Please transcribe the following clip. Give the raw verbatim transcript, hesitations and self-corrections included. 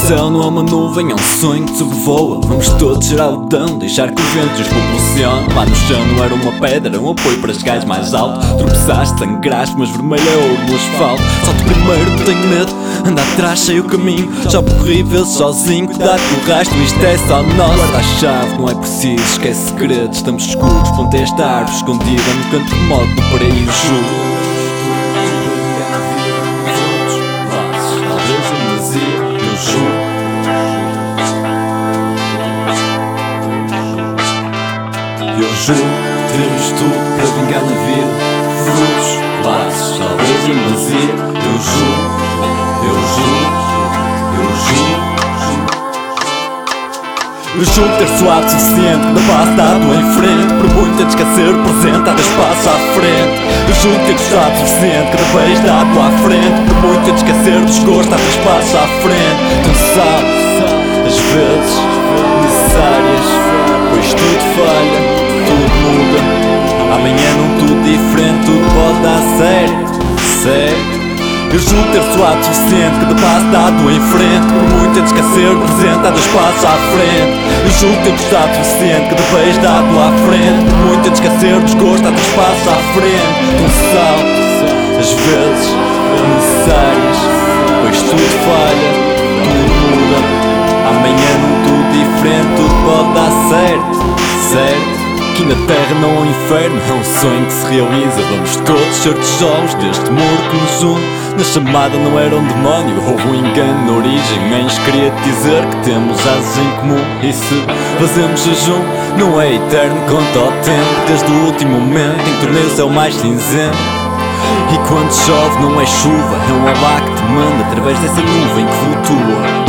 céu não é uma nuvem, é um sonho que sobrevoa. Vamos todos gerar o dão, deixar que o vento nos propulsione. Lá no chão não era uma pedra, um apoio para chegares mais alto. Tropeçaste, sangraste, mas vermelho é ouro no asfalto. Salto primeiro, tenho medo, anda atrás, sei o caminho. Já percorri vezes sozinho, cuidado com o resto, isto é só nosso. Guarda a chave, não é preciso, esquece segredos. Estamos escuros, ponte esta árvore escondida no canto remoto do paraíso. Eu juro, teremos tudo para vingar na vida. Frutos, laços, talvez em vazia. Eu juro, eu juro, eu juro. Eu juro ter suado o suficiente, da base dado em frente. Por muito a esquecer o presente, há de espaço à frente. Eu juro ter gostado o suficiente, cada vez dado à frente. Por muito a esquecer o desgosto, há de espaço à frente. Tu sabes, às vezes, necessárias, pois tudo falha, tudo muda. Amanhã num tudo diferente, tudo pode dar certo, certo. Eu juro ter suado o suficiente, cada passo dado em frente. Por muito a esquecer o presente, há de espaço à frente. Eu juro ter gostado o suficiente, cada vez dado à frente. Por muito a esquecer o desgosto, há de espaço à frente. Um salto, às vezes, necessárias, pois tudo falha, tudo muda. Amanhã num tudo diferente, tudo pode dar certo, certo. Aqui na terra não é um inferno, é um sonho que se realiza. Vamos todos ser tijolos deste muro que nos une. Na chamada não era um demónio, houve um engano na origem. Antes queria dizer que temos asas em comum. E se fazemos jejum, não é eterno quanto ao tempo. Desde o último momento em que tornei o céu mais cinzento. E quando chove não é chuva, é um alá que te manda através dessa nuvem que flutua.